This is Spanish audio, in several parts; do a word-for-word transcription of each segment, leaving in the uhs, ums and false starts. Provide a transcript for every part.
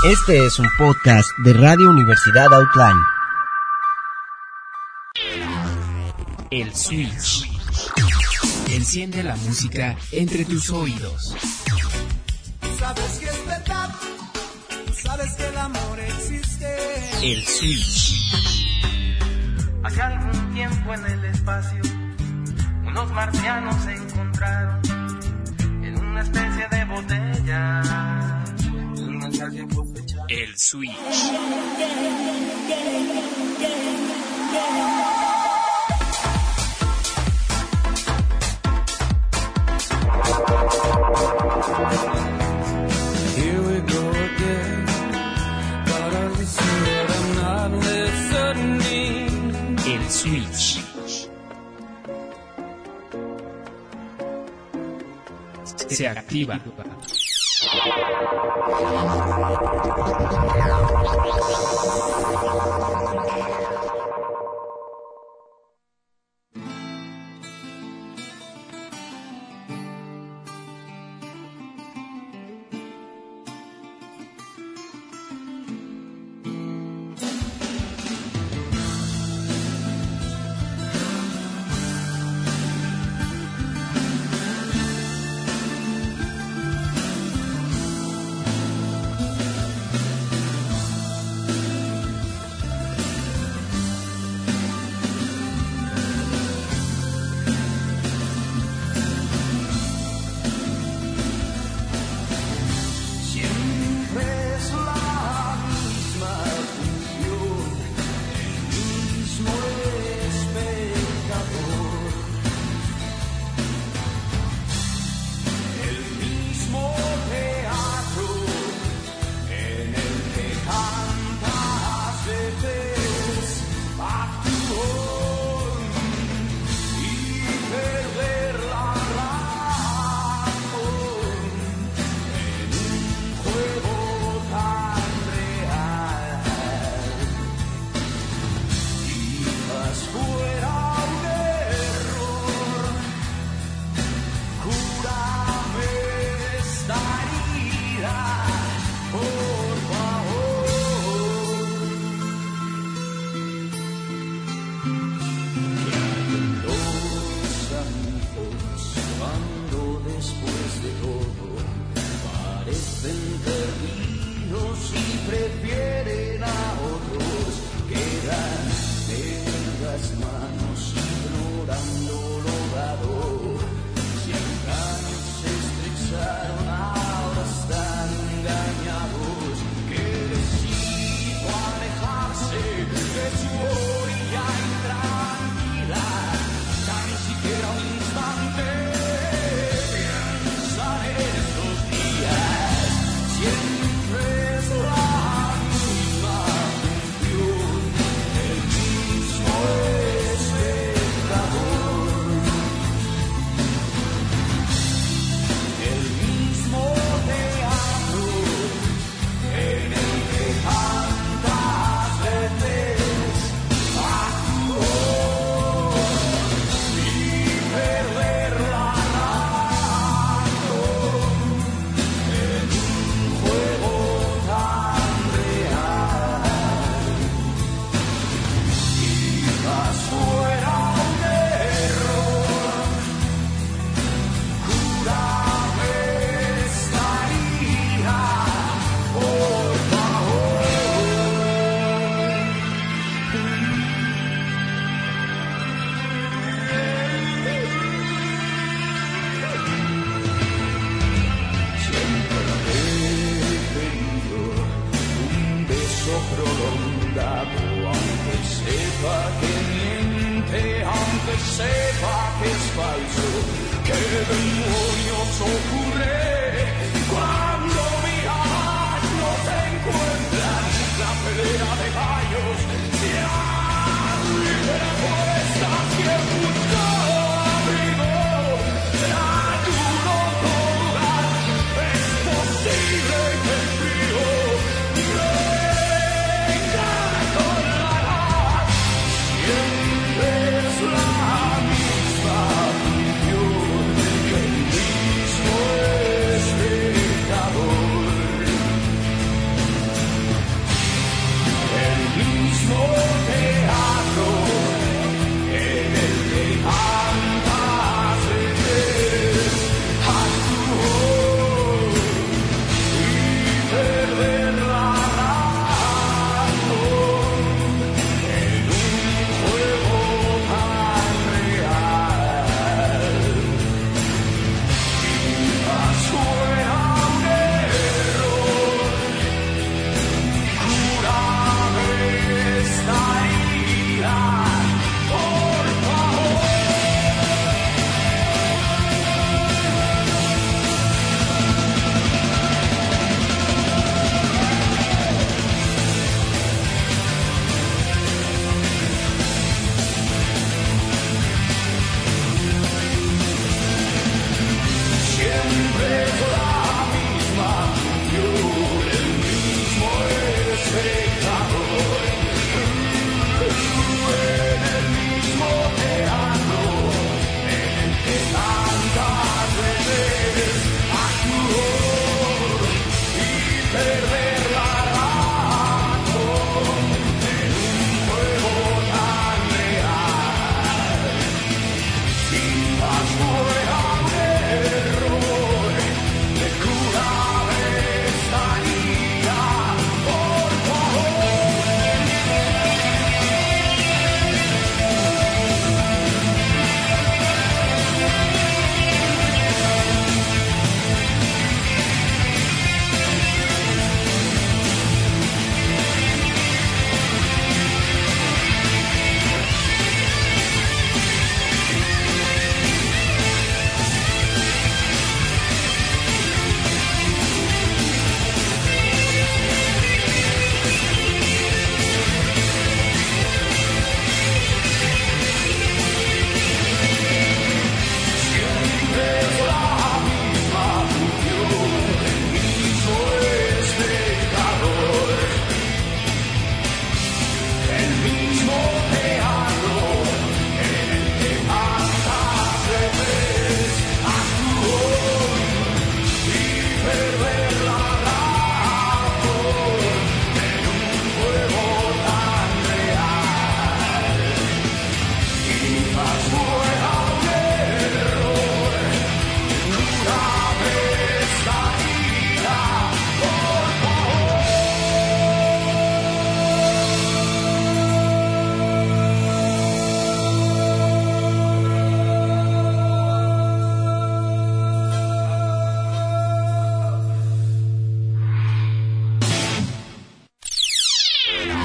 Este es un podcast de Radio Universidad Outline. El Switch. Enciende la música entre tus oídos. Sabes que es verdad, sabes que el amor existe. El Switch. Hace algún tiempo en el espacio, unos marcianos se encontraron en una especie de botella. El Switch. Here we go again, but I listen, but I'm not listening. El Switch. Se activa. Misma función, el mismo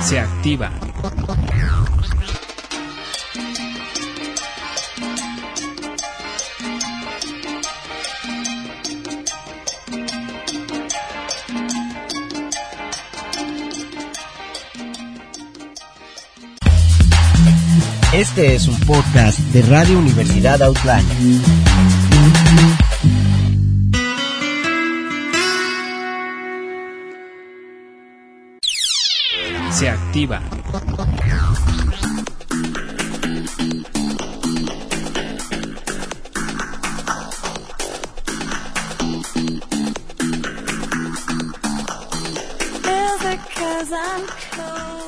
Se activa. Este es un podcast de Radio Universidad Outline. Se activa. Is it 'cause I'm cold?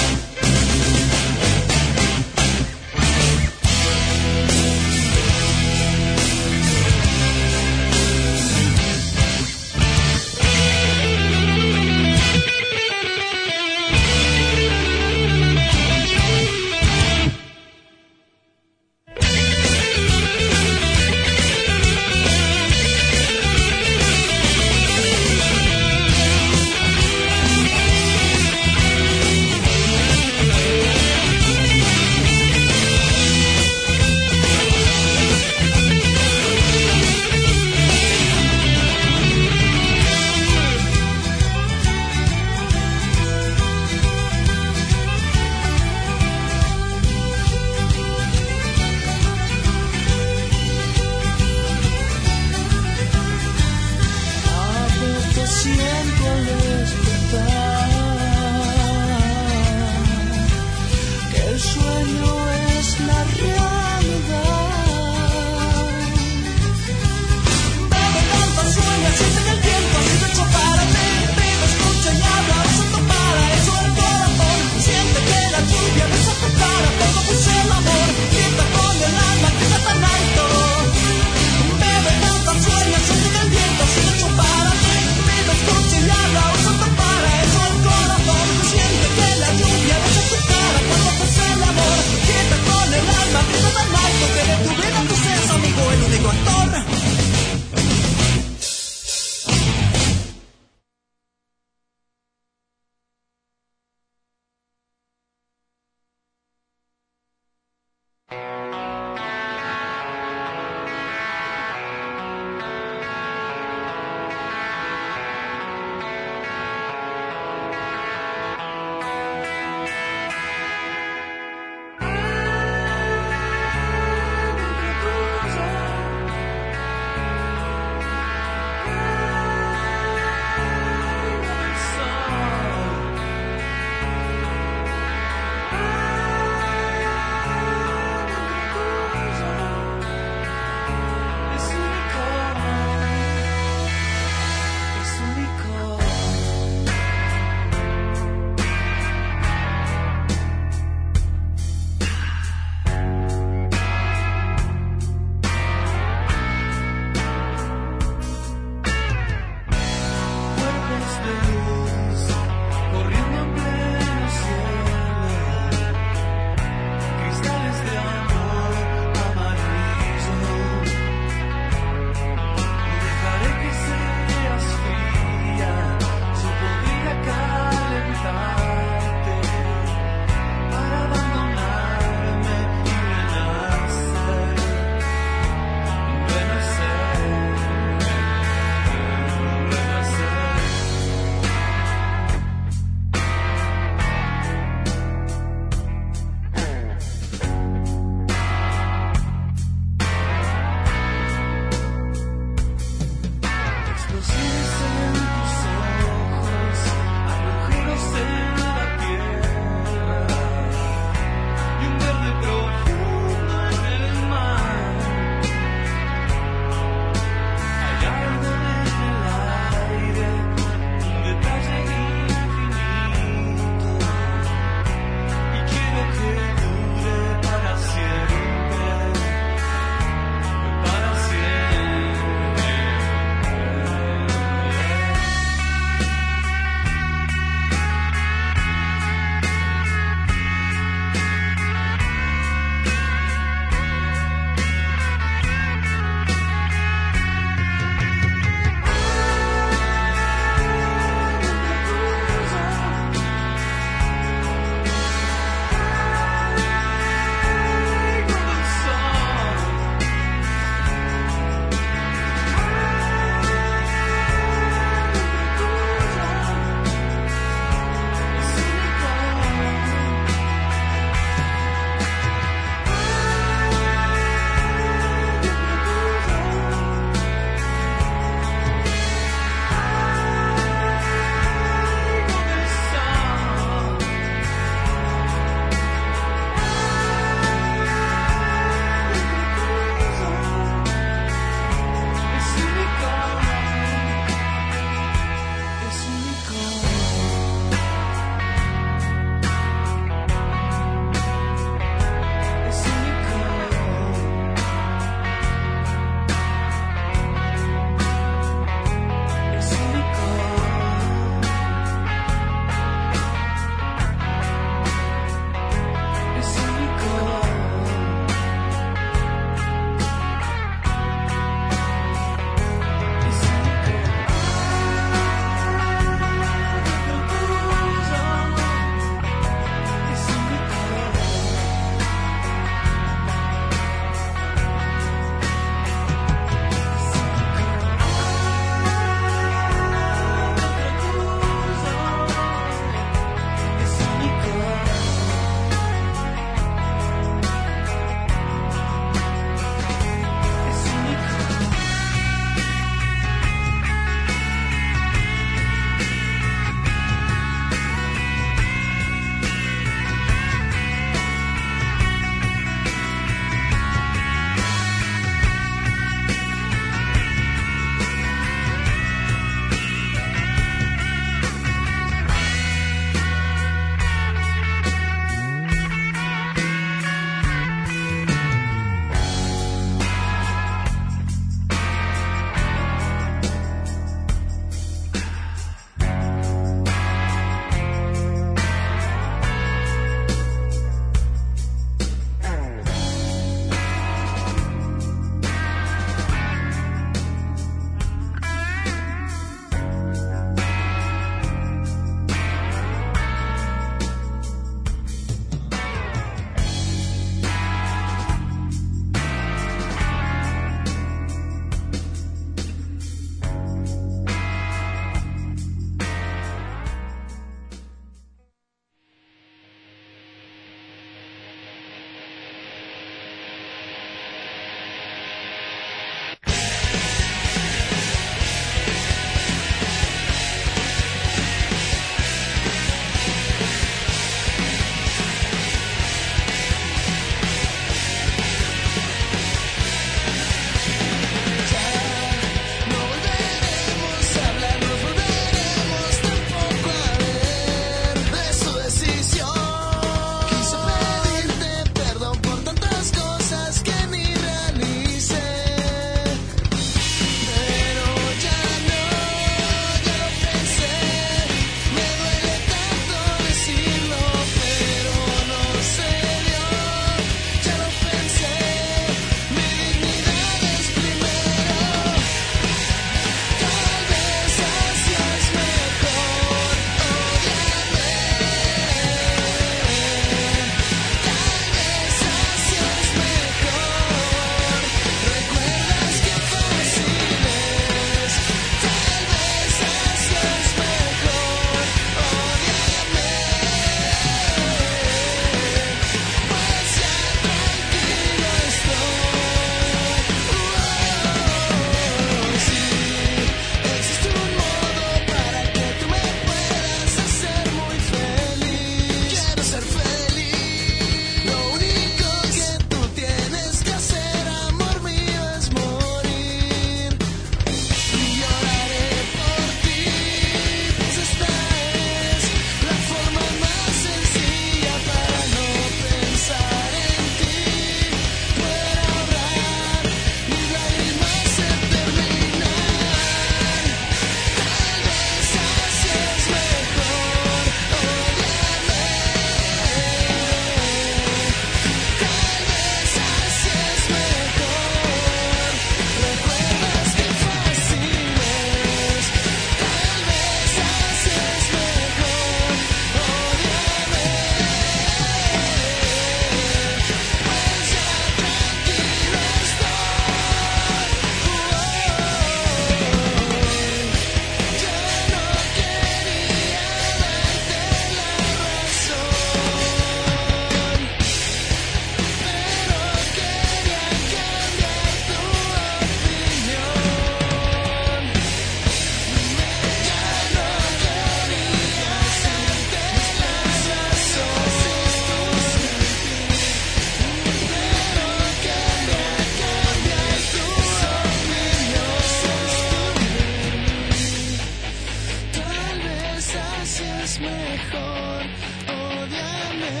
es mejor, ódiame.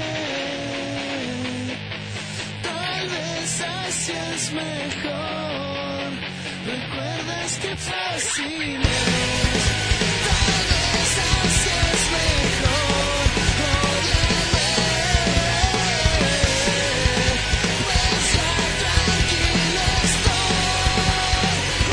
Tal vez así es mejor. ¿Recuerdas que fasciné? Tal vez así es mejor, ódiame. Pues ya tranquilo estoy.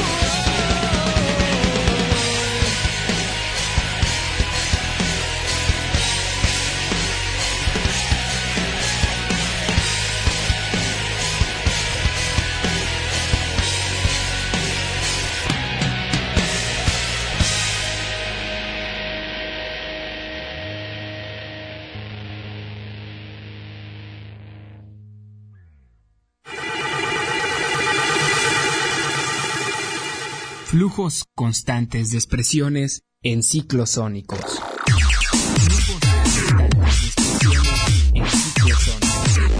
Flujos constantes de expresiones en ciclos sónicos. Flujos constantes de expresiones en ciclos sónicos.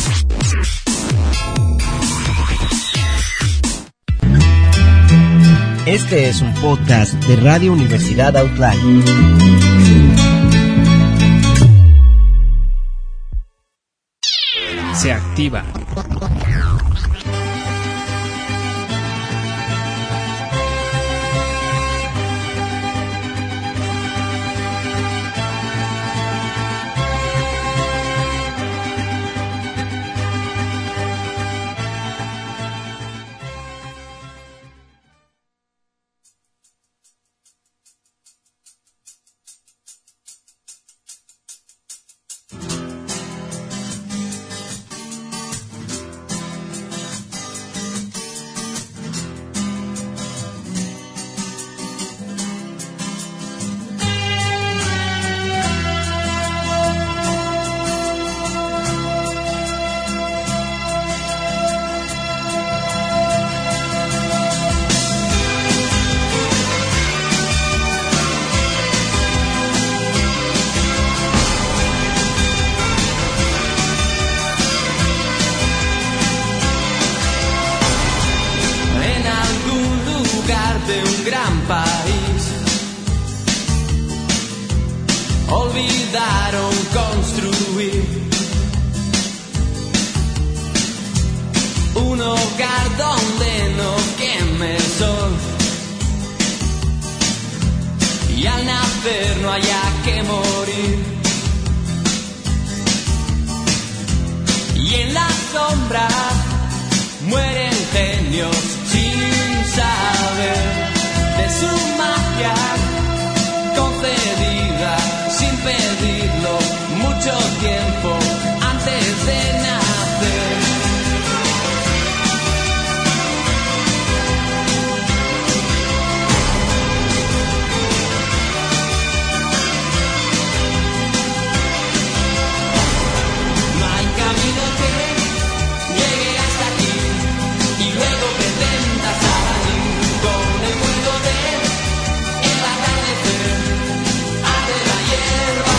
Este es un podcast de Radio Universidad Outline. Se activa. De un gran país olvidaron construir un hogar donde no queme el sol y al nacer no haya que morir, y en la sombra mueren genios sin saber de su magia concedida sin pedirlo mucho tiempo antes de nacer. No hay camino que llegue hasta aquí y luego pretenda salir con el ruido de el atardecer arde la hierba.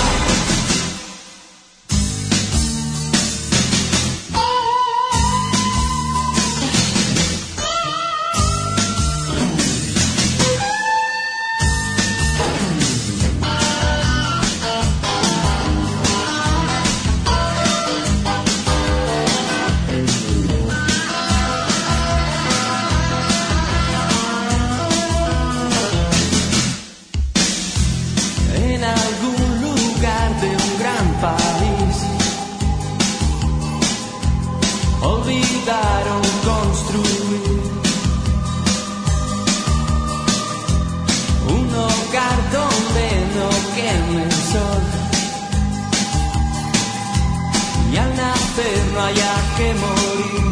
En algún lugar de un gran país olvidaron construir un hogar donde no queme el sol y al nacer no haya que morir.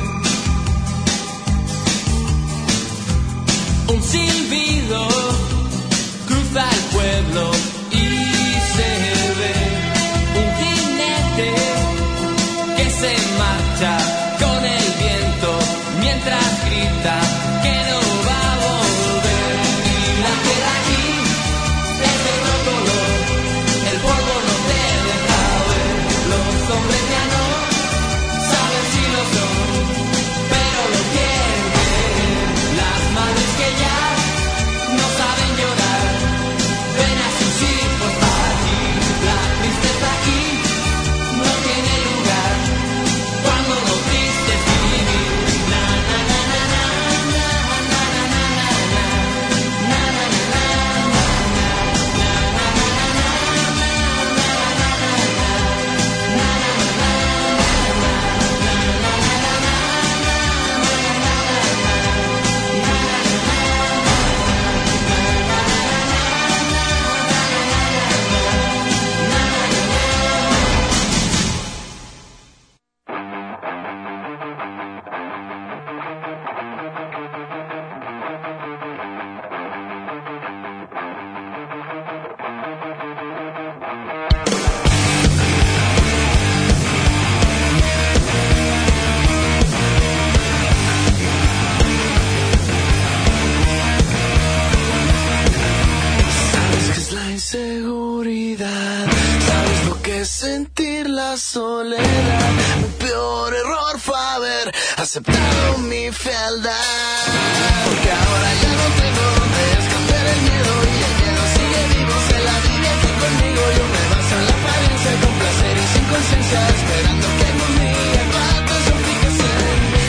Un silbido cruza el pueblo y se ve un jinete que se marcha con el viento mientras grita que no va a volver. Y la tierra aquí es de otro color, el polvo no te deja ver. Los hombres ya no saben si lo son, pero lo quieren ver. Las madres que ya de sentir la soledad. Mi peor error fue haber aceptado mi fealdad. Porque ahora ya no tengo donde esconder el miedo, y el miedo sigue vivo, se la vive aquí conmigo. Yo me baso en la apariencia, con placer y sin conciencia, esperando que algún día tu atención fíjese en mí.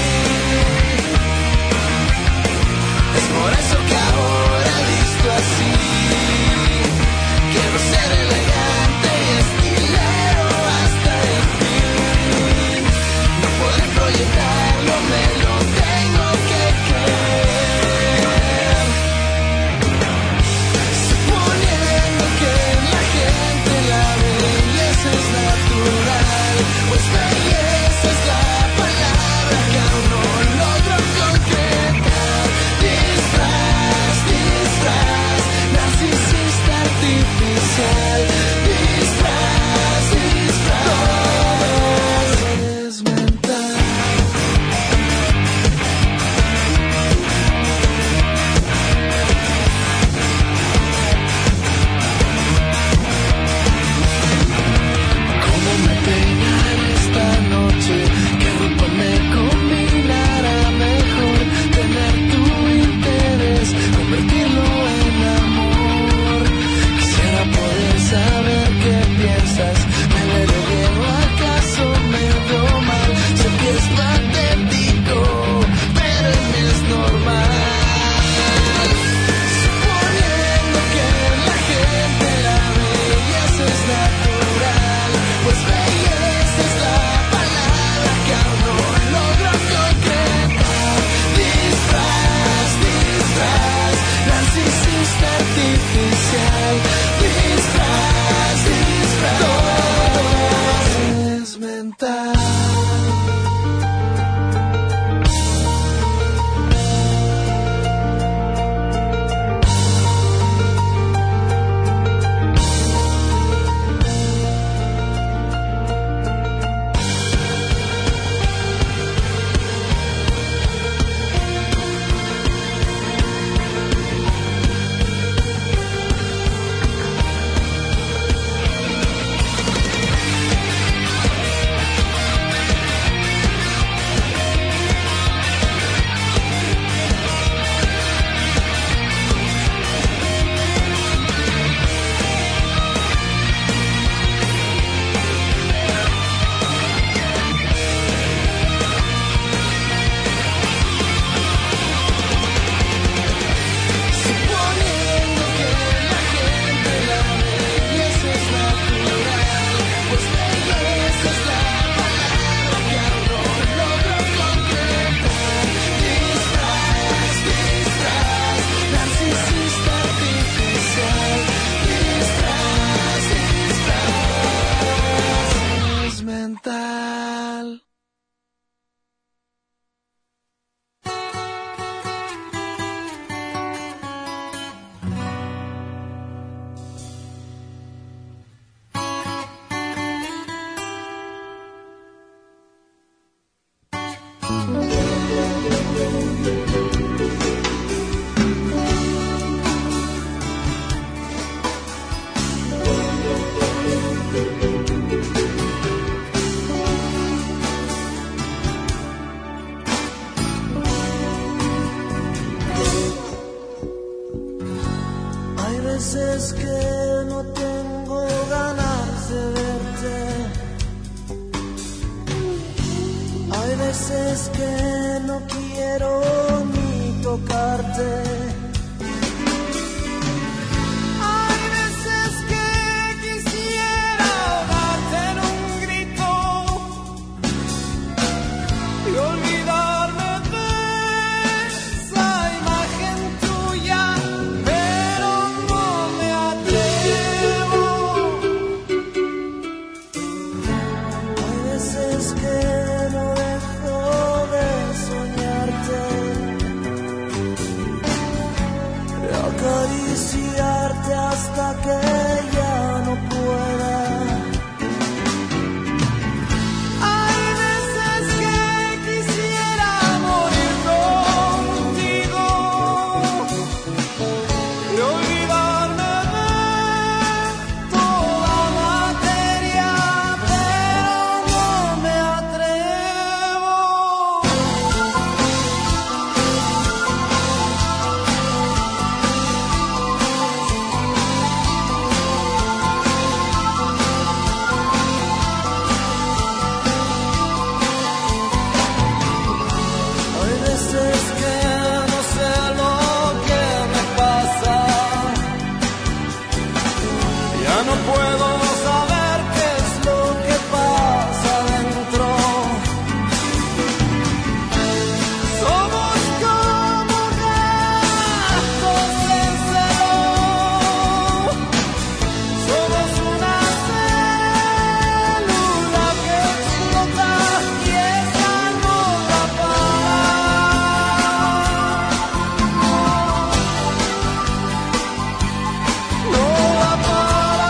Es por eso que ahora visto así, quiero ser elegante y estilero hasta el fin. No podré proyectarlo, me lo tengo que creer. Suponiendo que en la gente la belleza es natural, pues belleza es la palabra que aún no logro concretar. Disfraz, disfraz, narcisista artificial. Disfraz, disfraz, todo es mental. ¿Cómo me peinaré esta noche? ¿Qué ropa me combinará mejor? Tener tu interés, convertirlo en amor. Quisiera poder saber qué piensas. ¿Me veré bien o acaso me veo mal? Sé que es patético, pero en mí es normal. Suponiendo que en la gente la belleza es natural, pues belleza es la palabra que aún no logro concretar. Disfraz, disfraz, narcisista artificial. Disfraz, disfraz, todo es mental. Suponiendo que en la gente la belleza es natural, pues belleza es la palabra que aún no logro concretar. Disfraz, disfraz, narcisista artificial. Disfraz, disfraz, es mental. Hay veces que no tengo ganas de verte. Hay veces que no quiero ni tocarte. Hay veces que quisiera ahogarte en un grito y olvidarme de esa imagen tuya, pero no me atrevo. Hay veces que no dejo de soñarte, de acariciarte hasta que ya no pueda. Hay veces que quisiera morir contigo y olvidarme de toda materia. puedo saber qué es lo que pasa dentro. Somos como gatos en celo. Somos una célula que explota y esa no la para. No la para.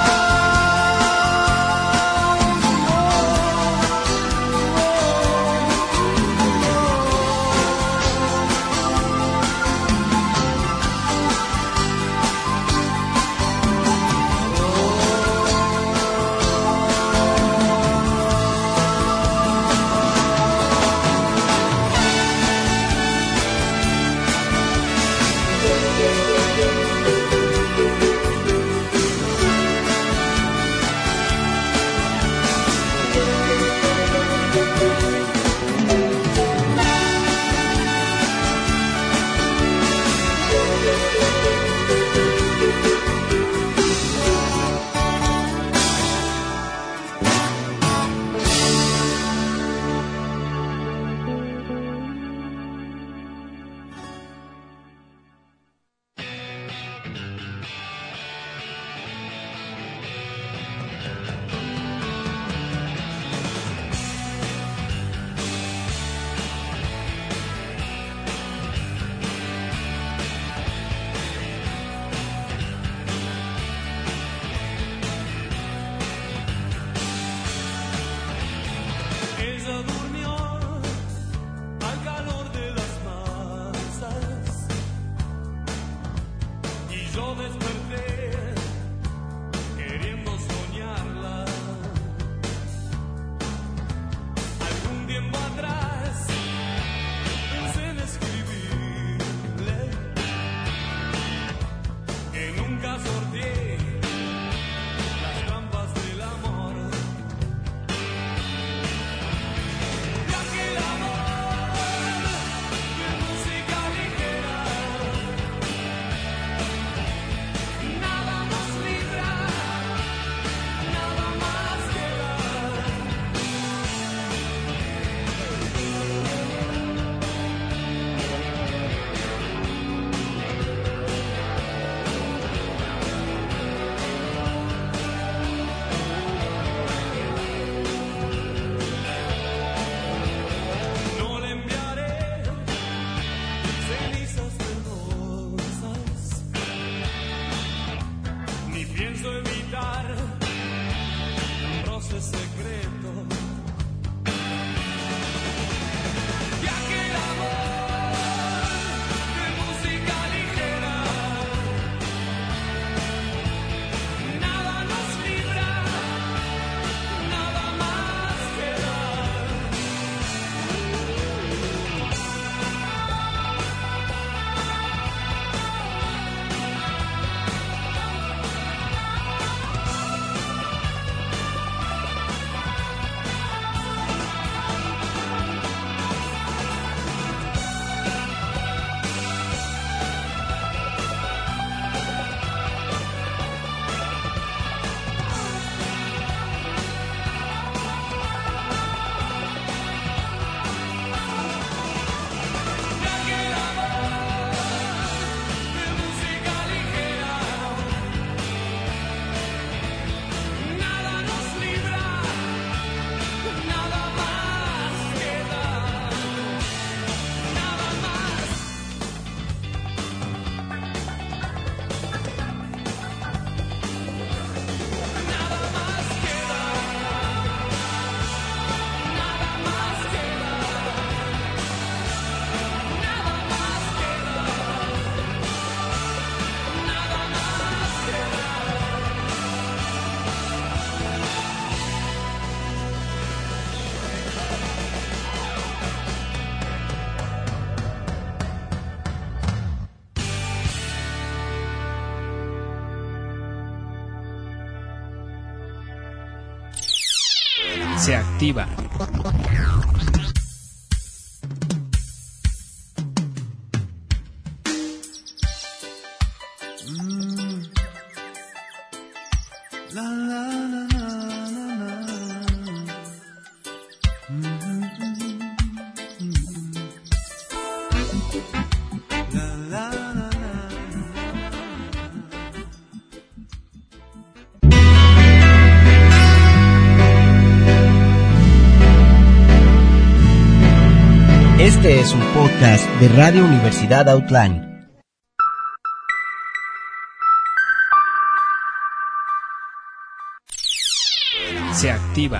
Ella durmió al calor de las masas y yo desperté queriendo soñarla. Algún tiempo atrás pensé en escribirle que nunca sorteé las trampas del amor. Y aquel amor de música ligera, nada nos libra, nada más queda. No le enviaré cenizas de rosas, ni pienso evitar un roce secreto. Y aquel amor de música ligera, nada nos libra, nada más queda. Y aquel amor de música ligera, nada nos libra, nada más queda, nada más. Nada más queda, nada más queda, nada más queda, nada más queda. Se activa. Este es un podcast de Radio Universidad Autlán. Se activa.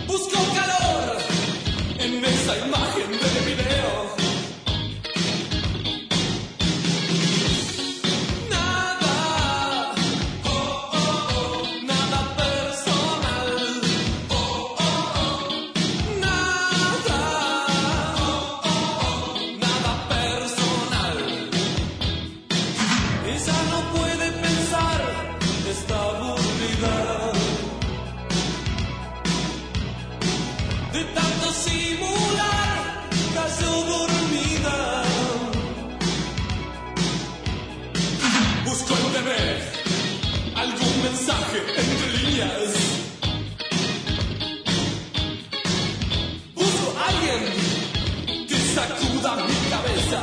Busco calor en esa imagen de video. Nada, oh, oh, oh, nada personal. Oh, oh, oh, nada, oh, oh, oh, nada personal. Ella no puede pensar, está aburrida de tanto simular, cayó dormida. Busco en T V algún mensaje entre líneas. Busco a alguien que sacuda mi cabeza.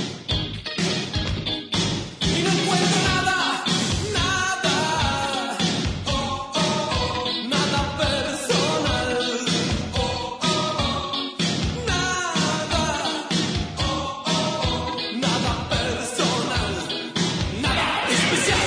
Y no encuentro nada, nada, oh, oh, oh, nada personal. Oh, oh, oh, nada, oh, oh, oh, nada personal, nada especial.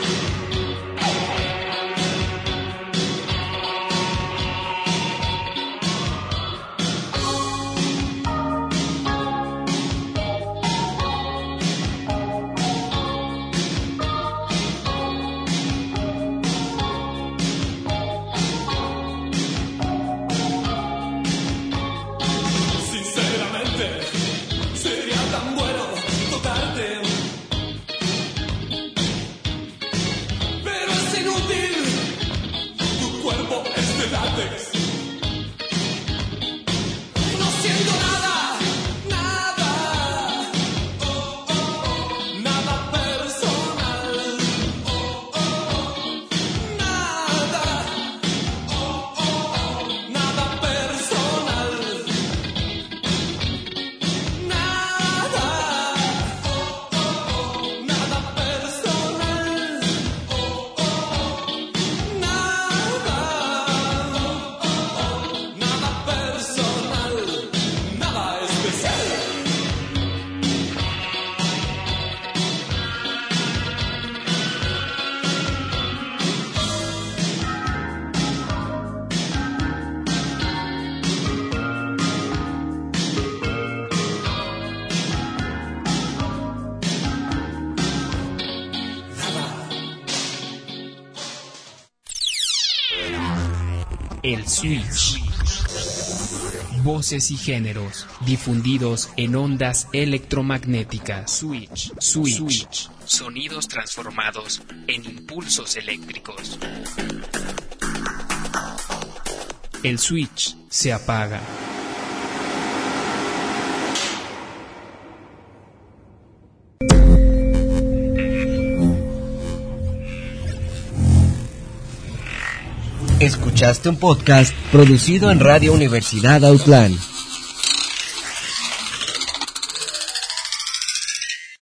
Sinceramente, sería tan bueno tocarte, pero es inútil, tu cuerpo es de látex. No siento nada, nada, oh, oh, oh, nada personal. Oh, oh, oh, nada, oh, oh, oh, nada personal. Nada, oh, oh, oh, nada personal. Oh, oh, oh, nada, oh, oh, oh, nada personal, nada especial. El Switch. Voces y géneros difundidos en ondas electromagnéticas. Switch. Switch. Switch. Sonidos transformados en impulsos eléctricos. El switch se apaga. Escuchaste un podcast producido en Radio Universidad Autlán.